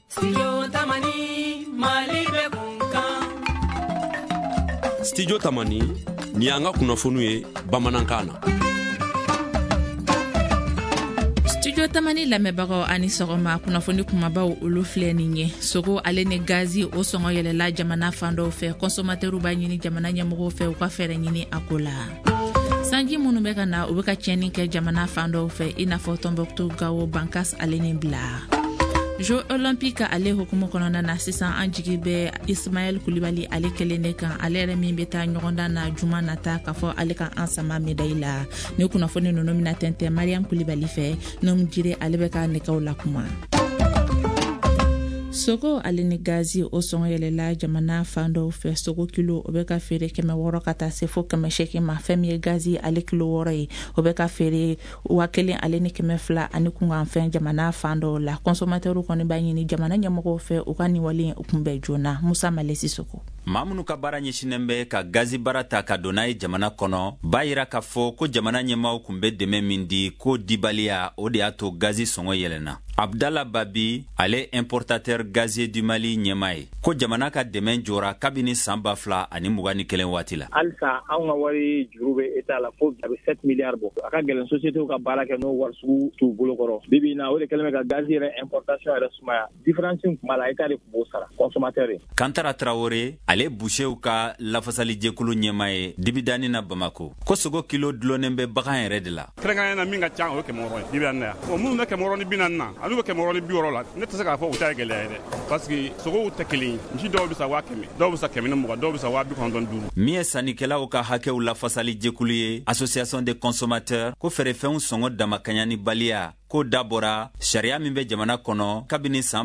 Studio Tamani ni anga kunafunu ye Bamanankan na. Studio Tamani lamɛbagaw ani sɔgɔma kunnafoni kumabaw olu filɛ nin ye. Sogo ale ni gazi o sɔngɔ yɛlɛla jamana fan dɔw fɛ. Consommateurs b'a ɲini jamana ɲɛmɔgɔw fɛ u ka fɛɛrɛ ɲini a ko la. Sanji minnu bɛ ka na u bɛ ka tiɲɛni kɛ jamana fan dɔw fɛ i n'a fɔ Tombouctou, Gao, Bankas ale ni bila. Jeux olympiques ale hukumu kɔnɔna na sisan an jigi bɛ Ismaël Koulibaly ale kelen de kan. Ale yɛrɛ min bɛ taa ɲɔgɔndan na juma nata k'a fɔ ale ka an sama médaille la. Ni kunnafoni ninnu mina tɛntɛn Mariam Koulibaly fɛ n'o jire ale bɛ ka nɛgɛw la kuma. Sogo ale ni gazi o sɔngɔ yɛlɛla jamana fan dɔw fɛ. Sogo kilo o bɛ ka feere 600 ka taa se fo 800 ma. Fɛn min ye gazi ale kilo 6 ye o bɛ ka feere 1000 ale ni 200 ani kunkan fɛn jamana fan dɔw la. Consommateurs kɔni b'a ɲini jamana ɲɛmɔgɔw fɛ u ka nin wale u kunbɛn joona. Musa Malesi Soko. Maa minnu ka baara ɲɛsinen bɛ ka gazi baara ta ka don n'a ye jamana kɔnɔ b'a yira k'a fɔ ko jamana ɲɛmaaw kun bɛ dɛmɛ min di ko dibaliya o de y'a to gazi sɔngɔ yɛlɛnna. Abdallah Babi ale importateur gazier du Mali ɲɛmaa ye ko jamana ka dɛmɛ jɔra kabini san 2021 waati la. Halisa anw ka wari juru bɛ État la fo a bɛ 7 milliards bɔ. A ka gɛlɛn société ka baara kɛ n'o wari sugu t'u bolo kɔrɔ. Bibi na o de kɛlen bɛ ka gazi yɛrɛ importation yɛrɛ sumaya. Différence kun b'a la État de kun b'o sara consommateur ye. Kantara Traoré ale boucherw ka lafasali jɛkulu ɲɛmaa ye dibidani na Bamako ko sogo kilo dulonnen bɛ bagan yɛrɛ de la. Kɛrɛnkɛrɛnnen na min ka ca o ye 100 ye dibi na. O minnu bɛ 140 na olu bɛ 160 la ne tɛ se k'a fɔ u ta ye gɛlɛya ye dɛ parce que sogow tɛ kelen ye. Misi dɔw bɛ sa 100 dɔw bɛ sa 120 dɔw bɛ sa 195. Min ye sannikɛlaw ka hakɛw lafasali jɛkulu ye Association des consommateurs ko feerefɛnw sɔngɔ damakanyani baliya ko dabɔra sariya min bɛ jamana kɔnɔ kabini san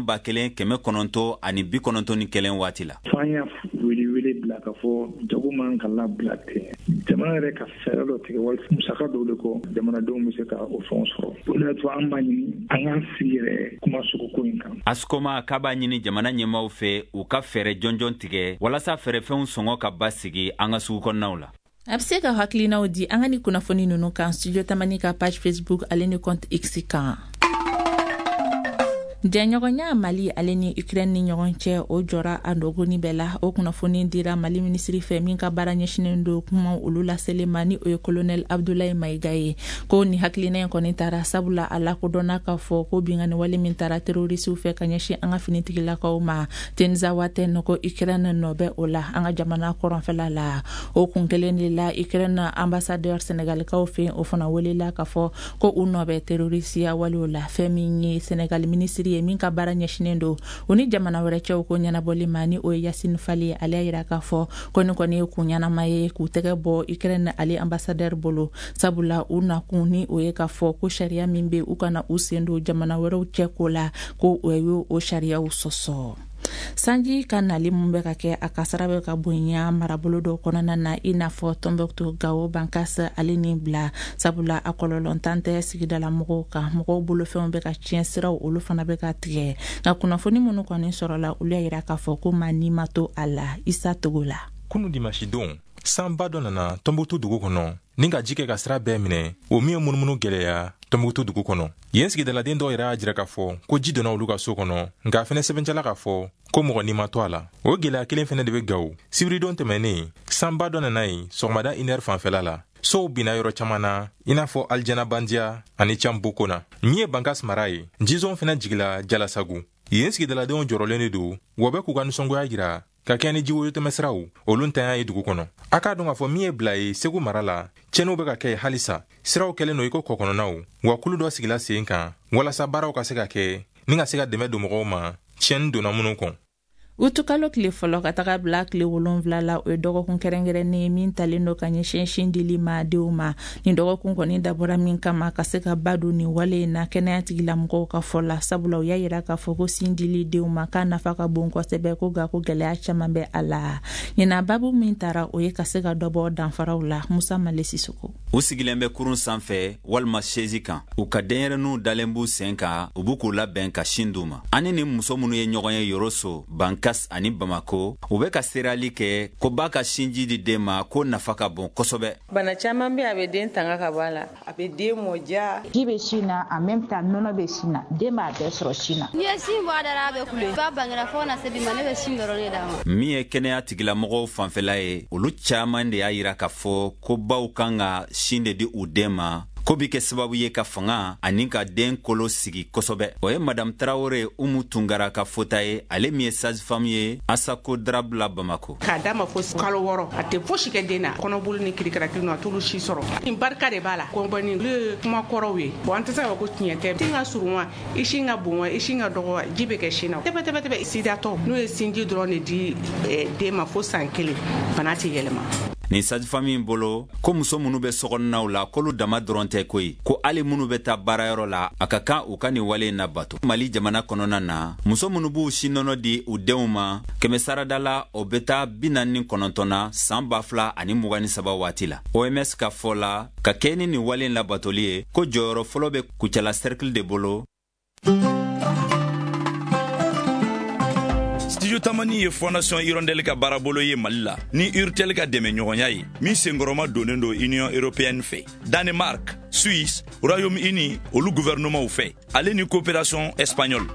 1991 waati la. Fanya wele bila ka fɔ jago man ka labila ten. Jamana yɛrɛ ka fɛɛrɛ dɔ tigɛ wali musaka dɔw de kɔ jamanadenw bɛ se ka o fɛnw sɔrɔ. O de y'a to an b'a ɲini an k'an sigi yɛrɛ kuma sogoko in kan. Askoma k'a b'a ɲini jamana ɲɛmaaw fɛ u ka fɛɛrɛ jɔnjɔn tigɛ walasa fɛɛrɛfɛnw sɔngɔ ka basigi an ka sugu kɔnɔnaw la. A bɛ se ka hakilinaw di an ka ni kunnafoni ninnu kan Studio Tamani ka page Facebook ale ni compte X kan. Jɛɲɔgɔnya Mali ale ni Ukraine ni ɲɔgɔn cɛ o jɔra a dogoni bɛɛ la. O kunnafoni dira Mali ministri fɛ min ka baara ɲɛsinen don kuma olu laselen ma ni o ye colonel Abdoulaye Maïga ye ko ni hakilina in kɔni taara sabula a lakodɔnna k'a fɔ ko bingani wale min taara terrorisiw fɛ ka ɲɛsin an ka finitigilakaw ma Tenza Waten ko Ukraine nɔ bɛ o la an ka jamana kɔrɔnfɛla la. O kun kelen de la Ukraine ambassadeur sénégalikaw fɛ o fana welela k'a fɔ ko u nɔ bɛ terrorisiya walew la. Fɛn min ye Sénégal ministri min ka baara ɲɛsinen don o ni jamana wɛrɛ cɛw ko ɲɛnabɔli ma ni o ye Yacine Fali ale y'a yira k'a fɔ ko ni kɔni ye kun ɲɛnama ye k'u tɛgɛ bɔ Ukraine ale ambassadeur bolo sabula u nakun ni o ye k'a fɔ ko sariya min bɛ u kana u sen don jamana wɛrɛw cɛ ko la ko o ye o sariyaw sɔsɔ. Sanji ka nali mun bɛ ka kɛ a kasara bɛ ka bonya marabolo dɔ kɔnɔna na i n'a fɔ Tombouctou, Gao, Bankas ale ni bila sabula a kɔlɔlɔntan tɛ sigidala mɔgɔw kan. Mɔgɔw bolofɛnw bɛ ka tiɲɛ siraw olu fana bɛ ka tigɛ nka kunnafoni minnu kɔni sɔrɔla olu y'a yira k'a fɔ ko maa ni ma to a la Isa Togo la. Kunu dimanche don sanba dɔ nana Tombouctou dugu kɔnɔ ni ka ji kɛ ka sira bɛɛ minɛ o min ye munumunu gɛlɛya Tombouctou dugu kɔnɔ. Yen sigidaladen dɔw yɛrɛ y'a jira k'a fɔ ko ji donna olu ka so kɔnɔ nka fɛnɛ sɛbɛncɛla k'a fɔ ko mɔgɔ ni ma to a la. O gɛlɛya kelen fɛnɛ de bɛ Gao. Sibiridon tɛmɛnen sanba dɔ nana yen sɔgɔmada 1h fanfɛla la. Sow bina yɔrɔ caman na i n'a fɔ Aljana Bandia ani Cambuko na. Min ye Bankas mara ye jizɔn fɛnɛ jigila Jalasagu. Yen sigidaladenw jɔrɔlen de don wa bɛ k'u ka nisɔngoya jira ka kɛ ni jiwoyo tɛmɛsiraw olu ntanya ye dugu kɔnɔ. A k'a dɔn k'a fɔ min ye bila ye Segu mara la cɛnniw bɛ ka kɛ halisa. Siraw kɛlen don i ko kɔkɔnɔnaw wa kulu dɔ sigila sen kan walasa baaraw ka se ka kɛ ni ka se ka dɛmɛ don mɔgɔw ma tiɲɛni donna minnu kɔn. Utukalo tile fɔlɔ ka taga bila tile 7 la o ye dɔgɔkun kɛrɛnkɛrɛnnen min talen don ka ɲɛsin sin dili ma denw ma. Ni dɔgɔkun kɔni dabɔra min kama ka se ka ba don ni wale in na kɛnɛya tigilamɔgɔw ka fɔ la sabula u y'a yira k'a fɔ ko sin dili denw ma k'a nafa ka bon kosɛbɛ ko nka ko gɛlɛya caman bɛ a la. Ɲina babu min taara o ye ka se ka dɔbɔ danfaraw la Musa Malesi Soko. U sigilen bɛ kurun sanfɛ walima chaise kan u ka denyɛrɛninw dalen b'u sen kan u b'u k'u labɛn ka sin d'u ma. Ani ni muso minnu ye ɲɔgɔn ye yɔrɔ so Bankas Dukas ani Bamako u bɛ ka serali kɛ ko ba ka sinji di den ma ko nafa ka bon kosɛbɛ. Bana caman bɛ a bɛ den tanga ka bɔ a la, a bɛ den mɔja. Ji bɛ sin na en même temps nɔnɔ bɛ sin na, den b'a bɛɛ sɔrɔ sin na. Ni ye sin bɔ a da a bɛ kule, ba bangera fo na se bi ma ne bɛ sin dɔrɔn de d'a ma. Min ye kɛnɛya tigilamɔgɔw fanfɛla ye, olu caman de y'a yira k'a fɔ ko baw kan ka sin de di u den ma ko bi kɛ sababu ye ka fanga ani ka den kolo sigi kosɛbɛ. O ye Madame Traoré Umu Tungara ka fota ye, ale min ye sage-femme ye Asako Drabla Bamako. K'a d'a ma fo kalo 6 a tɛ fosi kɛ den na, kɔnɔboli ni kirikaratili a t'olu si sɔrɔ. Nin barika de b'a la, kɔnbɔni olu ye kuma kɔrɔw ye. Bon an tɛ se ka fɔ ko tiɲɛ tɛ. Sin ka surun wa, i sin ka bon wa, i sin ka dɔgɔ wa, ji bɛ kɛ sin na. Tɛbɛ sidatɔ n'o ye sinji dɔrɔn de di den ma fo san 1 bana tɛ yɛlɛma. Ni sage-femme in bolo ko muso minnu bɛ sokɔnɔnaw la k'olu dama dɔrɔn tɛ koyi, ko hali minnu bɛ taa baarayɔrɔ la a ka kan u ka nin wale in labato. Mali jamana kɔnɔna na muso minnu b'u sin nɔnɔ di u denw ma 100 sarada la o bɛ taa 49 na san 2023 waati la. OMS ka fɔ la ka kɛ ni nin wale in labatoli ye ko jɔyɔrɔ fɔlɔ bɛ Kucala Cercle de bolo. Studio Tamani ye Fondation Hirondelle ka baarabolo ye Mali la ni Urtel ka dɛmɛ ɲɔgɔnya ye min senkɔrɔma donnen do Union Européenne fɛ, Danemark, Suisse, Royaume-Uni olu gouvernement fɛ, ale ni coopération espagnole.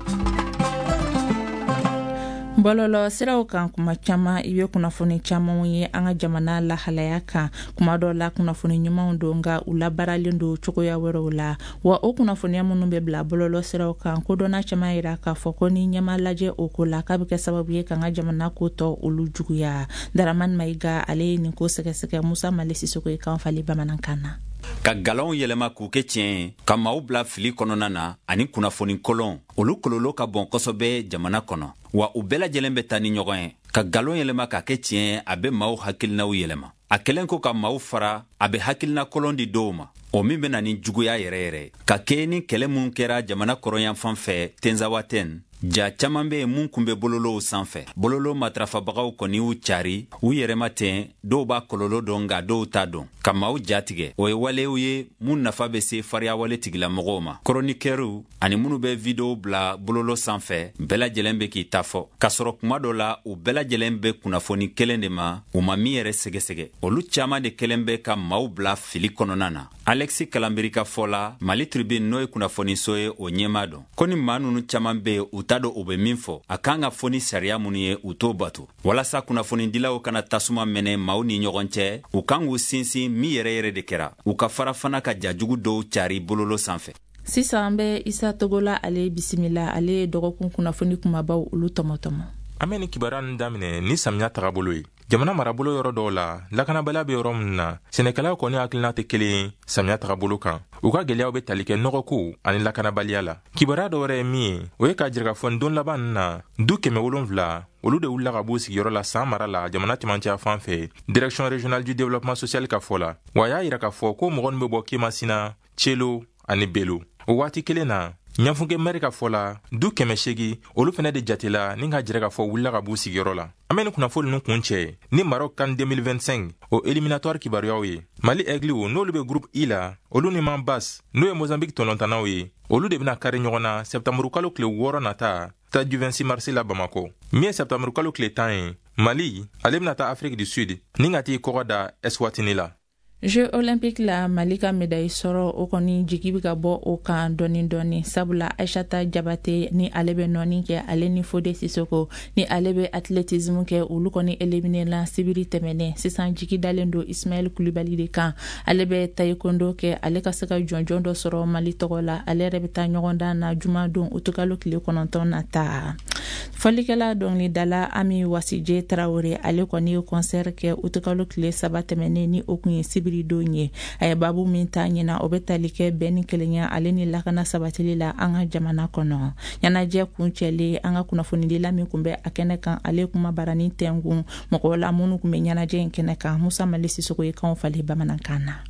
Bololo siraw kan kuma caman i bɛ kunnafoni caman ye an ka jamana lahalaya kan kuma dɔ la kunnafoni ɲumanw don nka u labaaralen don cogoya wɛrɛw la wa o kunnafoniya minnu bɛ bila bololo siraw kan ko dɔnna caman yira k'a fɔ ko ni ɲɛma lajɛ o ko la k'a bɛ kɛ sababu ye k'an ka jamana ko tɔ olu juguya. Daramani Mayiga ale ye nin ko sɛgɛsɛgɛ Musa Male Sisoko ye kan fali bamanankan na. Ka galon yɛlɛma k'u kɛ tiɲɛ ka maaw bila fili kɔnɔna na ani kunnafoni kolon olu kololo ka bon kosɛbɛ jamana kɔnɔ wa u bɛɛ lajɛlen bɛ taa ni ɲɔgɔn ye. Ka galon yɛlɛma ka kɛ tiɲɛ a bɛ maaw hakilinaw yɛlɛma. A kɛlen ko ka maaw fara a bɛ hakilina kolon di dɔw ma o min bɛ na ni juguya yɛrɛ ka kɛ ni kɛlɛ mun kɛra jamana kɔrɔyanfan fɛ Tenzawaten. Ja caman bɛ mun kun bɛ bololow sanfɛ. Bololo matrafabagaw kɔni y'u cari u yɛrɛma ten dɔw b'a kɔlɔlɔ dɔn nka dɔw t'a dɔn ka maaw jatigɛ. O ye walew ye mun nafa bɛ se fariya wale tigilamɔgɔw ma. Chroniqueurs ani minnu bɛ video bila bololo sanfɛ bɛɛ lajɛlen bɛ k'i ta fɔ k'a sɔrɔ kuma dɔ la u bɛɛ lajɛlen bɛ kunnafoni kelen de ma u ma min yɛrɛ sɛgɛsɛgɛ. Olu caman de kelen bɛ ka maaw bila fili kɔnɔna na. Alexis Kalambiri ka fɔ la Mali Tribune n'o ye kunnafoniso ye o ɲɛma dɔn ko ni maa ninnu caman bɛ u t'a dɔn u bɛ min fɔ a kan ka fɔ ni sariya minnu ye u t'o bato walasa kunnafonidilaw kana tasuma mɛnɛ maaw ni ɲɔgɔn cɛ u kan k'u sinsin min yɛrɛ de kɛra u ka fara fana ka jajugu dɔw cari bololo sanfɛ. Sisan an bɛ Isa Togola ale bisimila ale ye dɔgɔkun kunnafoni kumabaw olu tɔmɔtɔmɔ. An bɛ ni kibaruya ninnu daminɛ ni samiya tagabolo ye. Jamana marabolo yɔrɔ dɔw la lakanabaliya bɛ yɔrɔ min na sɛnɛkɛlaw kɔni hakilina tɛ kelen ye samiya tagabolo kan. U ka gɛlɛyaw bɛ tali kɛ nɔgɔko ani lakanabaliya la. Kibaruya dɔ wɛrɛ ye min ye o ye k'a jira k'a fɔ don laban ninnu na du 700 olu de wulila ka b'u sigiyɔrɔ la san mara la jamana cɛmancɛ fan fɛ Direction régionale du développement social ka fɔ la wa y'a yira k'a fɔ ko mɔgɔ min bɛ bɔ Kemasina, Tchelo ani Belo. O waati kelen na Ɲanfunke mɛri ka fɔ la du 800 olu fɛnɛ de jatela ni ka jira k'a fɔ wulila ka b'u sigiyɔrɔ la. An bɛ ni kunnafoni ninnu kun cɛ ni Maroc CAN 2025 o éliminatoire kibaruyaw ye. Mali Aigle n'olu bɛ groupe I la olu ni Mambas n'o ye Mozambique tɔnɔntanaw ye olu de bɛna kari ɲɔgɔn na septembre kalo tile 6 nata stade du 26 mars la Bamako. Min ye septembre kalo tile 10 ye Mali ale bɛna taa Afrique du Sud ni ka t'i kɔgɔ da Eswatini la. Jeux olympiques la Mali ka médaille sɔrɔ o kɔni jigi bɛ ka bɔ o kan dɔɔni sabula Aïssata Diabaté ni ale bɛ nɔɔni kɛ ale ni Fode Sissoko ni ale bɛ athlétisme kɛ olu kɔni éliminé la sibiri tɛmɛnen sisan jigi dalen don Ismaël Koulibaly de kan ale bɛ taekwondo kɛ ale ka se ka jɔnjɔn dɔ sɔrɔ Mali tɔgɔ la ale yɛrɛ bɛ taa ɲɔgɔn dan na juma don utukalo tile 9 nata. Fɔlikɛla dɔnkilidala Ami Wasije Traoré ale kɔni ye concert kɛ utukalo tile 3 tɛmɛnen ni o kun ye sibiri don ye a ye babu min ta ɲina o bɛ tali kɛ bɛn ni kelenya ale ni lakana sabatili la an ka jamana kɔnɔ. Ɲɛnajɛ kuncɛlen an ka kunnafonidila min kun bɛ a kɛnɛ kan ale kuma barani tɛngun mɔgɔw la minnu kun bɛ ɲɛnajɛ in kɛnɛ kan Musa Male Sisoko ye kanw fali bamanankan na.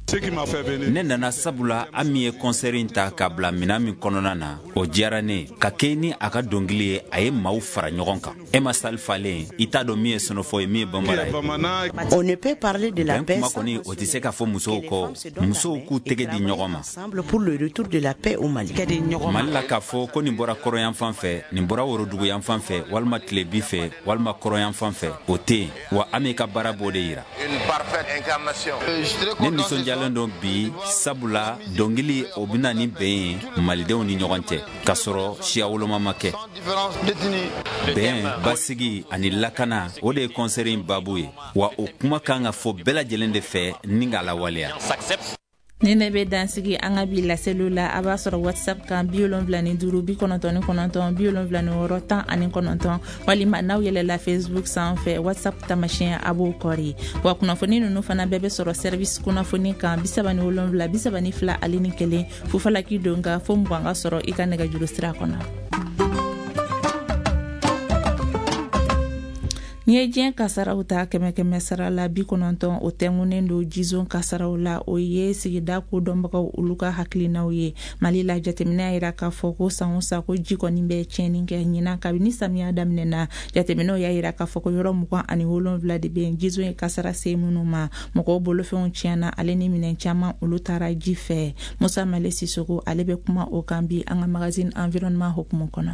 Ne nana sabula Ami ye concert in ta ka bila mina min kɔnɔna na o diyara ne ka kɛ ni a ka dɔnkili ye a ye maaw fara ɲɔgɔn kan Emma Salfalen i t'a dɔn min ye sɔnɔfɔ ye min ye bambara ye. On ne peut parler de la paix kuma kɔni o tɛ se ka fɔ musow kɔ musow k'u tɛgɛ di ɲɔgɔn ma pour le retour de la paix au Mali. Mali la k'a fɔ ko nin bɔra kɔrɔyan fan fɛ nin bɔra worodugu yan fan fɛ walima tilebi fɛ walima kɔrɔyan fan fɛ o tɛ yen wa an bɛ ka baara b'o de yira. Ne nisɔndiyalen don bi sabula dɔnkili o bɛna ni bɛn ye malidenw ni ɲɔgɔn cɛ k'a sɔrɔ siya woloma ma kɛ. Bɛn basigi ani lakana o de ye kɔnsɛri in babu ye wa o kuma kan ka fɔ bɛɛ lajɛlen de fɛ ni ka lawaleya. Ni ne bɛ dansigi an ka bi laseliw la a b'a sɔrɔ WhatsApp kan 75 99 76 19 walima n'aw yɛlɛla Facebook sanfɛ WhatsApp tamasiyɛn a b'o kɔri wa kunnafoni ninnu fana bɛɛ bɛ sɔrɔ service kunnafoni kan 77 32 ale ni 1 fufalaki don ka fo mugan ka sɔrɔ i ka nɛgɛjuru sira kɔnɔ. Ni ye diɲɛ kasaraw ta kɛmɛ sara la 90 o tɛngunen do jizon kasaraw la o ye sigida ko dɔnbagaw olu ka hakilinaw ye. Mali la jateminɛ yira k'a fɔ ko san o san ko ji kɔni bɛ tiɲɛni kɛ ɲinan kabini samiya daminɛna jateminɛw y'a yira k'a fɔ ko yɔrɔ 27 de bɛ jizon ye kasara se minnu ma mɔgɔw bolofɛnw tiɲɛna ale ni minɛn caman olu taara ji fɛ. Musa Male Sisoko ale bɛ kuma o kan bi an ka magazine environnement hukumu kɔnɔ.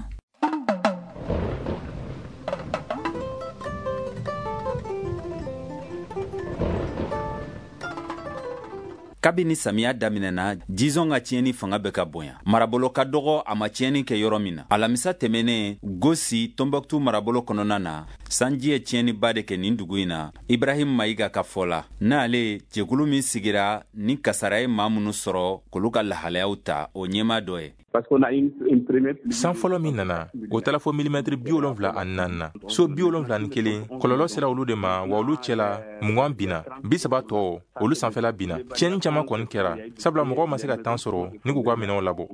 Kabini samiya daminɛna jizon ka tiɲɛni fanga bɛ ka bonya marabolo ka dɔgɔ a ma tiɲɛni kɛ yɔrɔ min na alamisa tɛmɛnen Gosi Tombouctou marabolo kɔnɔna na sanji ye tiɲɛniba de kɛ nin dugu in na Ibrahim Mayiga ka fɔ la n'ale jɛkulu min sigira ni kasara ye maa minnu sɔrɔ k'olu ka lahalayaw ta o ɲɛma dɔ ye. San fɔlɔ min nana o taara fɔ milimɛtiri 74 na so 71 kɔlɔlɔ sera olu de ma wa olu cɛla 20 bina 30 tɔ olu sanfɛla bina tiɲɛni caman kɔni kɛra sabula mɔgɔw ma se ka temps sɔrɔ ni k'u ka minɛnw labɔ.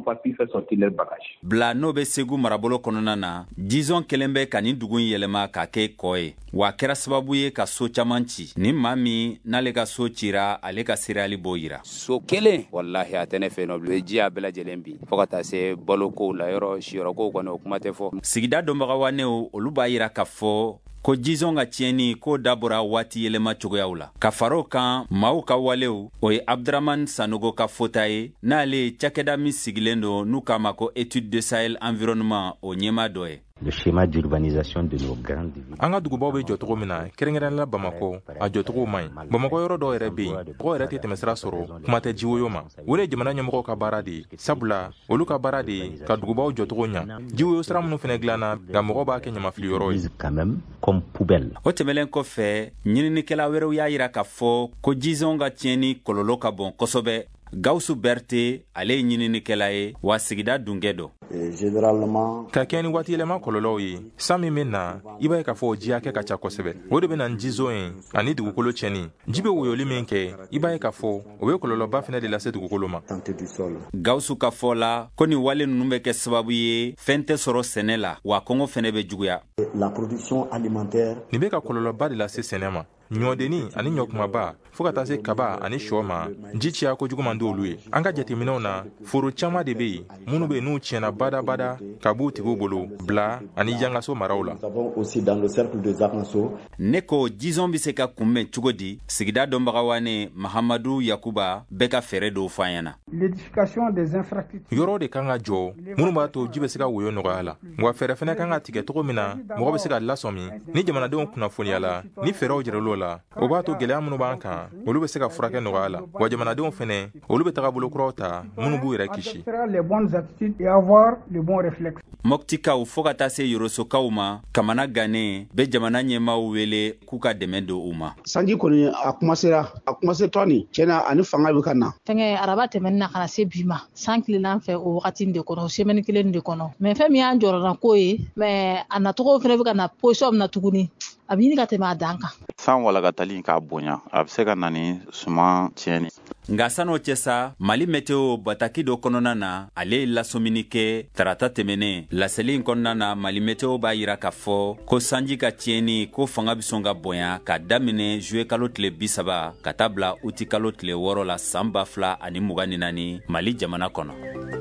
Bila n'o bɛ Segu marabolo kɔnɔna na jizon kelen bɛ ka nin dugu in yɛlɛma k'a kɛ kɔ ye wa kɛra sababu ye ka so caman ci ni maa min n'ale ka so cira ale ka seereyali b'o yira. So kelen wallahi a tɛ ne fɛ yen nɔ bilen ji a bɛɛ lajɛlen bi fo ka taa se balokow la yɔrɔ siyɔrɔkow kɔni o kuma tɛ fɔ. Sigida dɔnbagawanew olu b'a yira k'a fɔ ko jizon ka tiɲɛni k'o dabɔra waati yɛlɛma cogoyaw la ka far'o kan maaw ka walew o ye Abdraman Sanogo ka fota ye n'ale cakɛda min sigilen don n'u k'a ma ko étude de Sahel environnement o ɲɛma dɔ ye. Le schéma d'urbanisation de nos grandes villes. An ka dugubaw bɛ jɔ cogo min na kɛrɛnkɛrɛnnenya Bamako a jɔcogo man ɲi Bamako yɔrɔ dɔw yɛrɛ bɛ yen mɔgɔw yɛrɛ tɛ tɛmɛsira sɔrɔ kuma tɛ jiwoyo ma o de ye jamana ɲɛmɔgɔw ka baara de ye sabula olu ka baara de ye ka dugubaw jɔcogo ɲa jiwoyo sira minnu fɛnɛ dilanna nka mɔgɔw b'a kɛ ɲamafili yɔrɔ ye. O tɛmɛlen kɔfɛ ɲininikɛla wɛrɛw y'a yira k'a fɔ ko jizon ka tiɲɛni kɔlɔlɔ ka bon kosɛbɛ. Gawusu Berete ale ye ɲininikɛla ye wa sigida dungɛ dɔ. Ka kɛ ni waati yɛlɛma kɔlɔlɔw ye san min bɛ na i b'a ye k'a fɔ ji hakɛ ka ca kosɛbɛ o de bɛ na ni jizon ye ani dugukolo tiɲɛni ji bɛ woyoli min kɛ i b'a ye k'a fɔ o bɛ kɔlɔlɔba fɛnɛ de lase dugukolo ma. Gawusu ka fɔ la ko nin wale ninnu bɛ kɛ sababu ye fɛn tɛ sɔrɔ sɛnɛ la wa kɔngɔ fɛnɛ bɛ juguya. Nin bɛ ka kɔlɔlɔba de lase sɛnɛ ma ɲɔdeni ani ɲɔkumaba fo ka taa se kaba ani shɔ ma ji ciya kojugu man di olu ye an ka jateminɛw na foro caman de bɛ yen minnu bɛ n'u tiɲɛna badabada ka b'u tigiw bolo bila ani yangaso maraw la. Ne ko jizon bɛ se ka kunbɛn cogo di sigida dɔnbagawane Mahamadu Yakuba bɛ ka fɛɛrɛ dɔw fɔ an ɲɛna. Yɔrɔ de kan ka jɔ minnu b'a to ji bɛ se ka woyo nɔgɔya la wa fɛɛrɛ fɛnɛ kan ka tigɛ cogo min na mɔgɔ bɛ se ka lasɔmi ni jamanadenw kunnafoniyala ni fɛɛrɛw jiral'o la o b'a to gɛlɛya minnu b'an kan olu bɛ se ka furakɛ nɔgɔya la wa jamanadenw fɛnɛ olu bɛ taga bolokuraw ta minnu b'u yɛrɛ kisi. Mɔptikaw fo ka taa se Yorosokaw ma Kamana Gane bɛ jamana ɲɛmaaw wele k'u ka dɛmɛ don u ma. Sanji kɔni a kumase tɔni cɛna ani fanga bɛ ka na. Fɛngɛ araba tɛmɛni na kana se bi ma san tilenan fɛ o wagati de kɔnɔ semaine kelen de kɔnɔ mais fɛn min y'an jɔrɔna ko ye mais a nacogo fɛnɛ bɛ ka na position min na tuguni a bɛ ɲini ka tɛmɛ a dan kan. San walakatali k'a bonya a bɛ se ka na ni suman tiɲɛni. Nga san'o cɛ sa Mali météo bataki dɔ kɔnɔna na ale ye lasɔmini kɛ tarata tɛmɛnen laseli in kɔnɔna na Mali météo b'a yira k'a fɔ ko sanji ka tiɲɛni ko fanga bɛ sɔn ka bonya ka daminɛ juillet kalo tile 30 ka taa bila août kalo tile 6 la san 2024 Mali jamana kɔnɔ.